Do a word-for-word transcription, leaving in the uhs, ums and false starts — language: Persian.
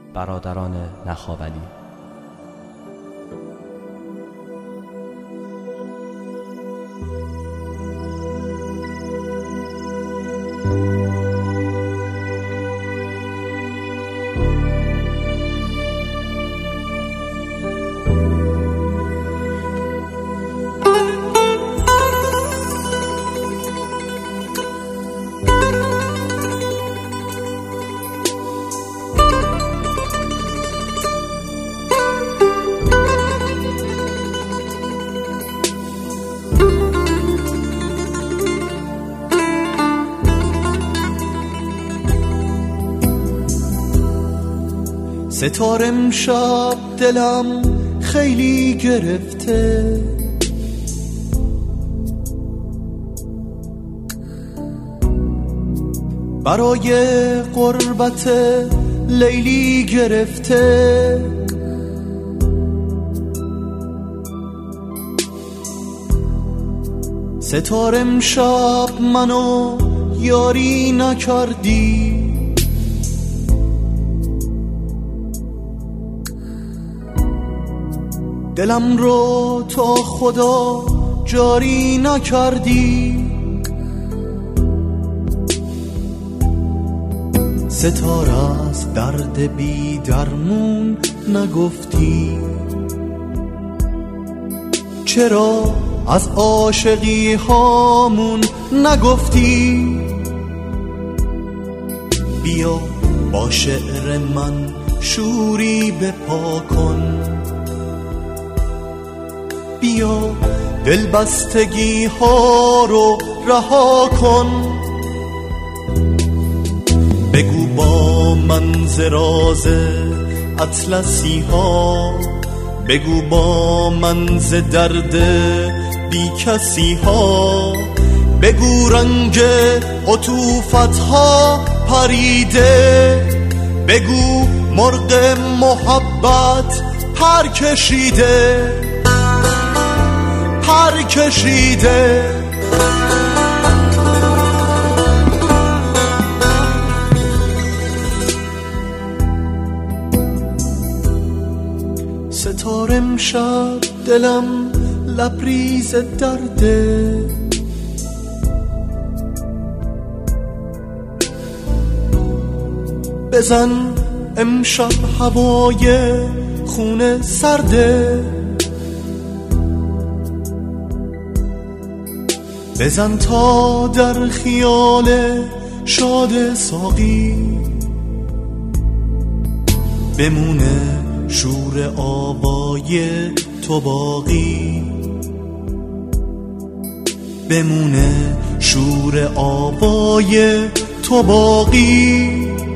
برادران نخاولی. ستاره امشب دلم خیلی گرفته، برای قربت لیلی گرفته. ستاره امشب منو یاری نکردی، دلم رو تا خدا جاری نکردی. ستاره از درد بی درمون نگفتی، چرا از عاشقی هامون نگفتی؟ بیا با شعر من شوری بپا کن، بیا دلبستگی ها رو رها کن. بگو با من ز راز اطلسی ها، بگو با من ز درد بی کسی ها، بگو رنگ عطوفت ها پریده، بگو مرغ محبت پر کشیده، پر کشیده. ستاره امشب دلم لبریز درده، بزن امشب هوای خونه سرده، بزن تا در خیال شاد ساقی بمونه شور آوای تو باقی، بمونه شور آوای تو باقی.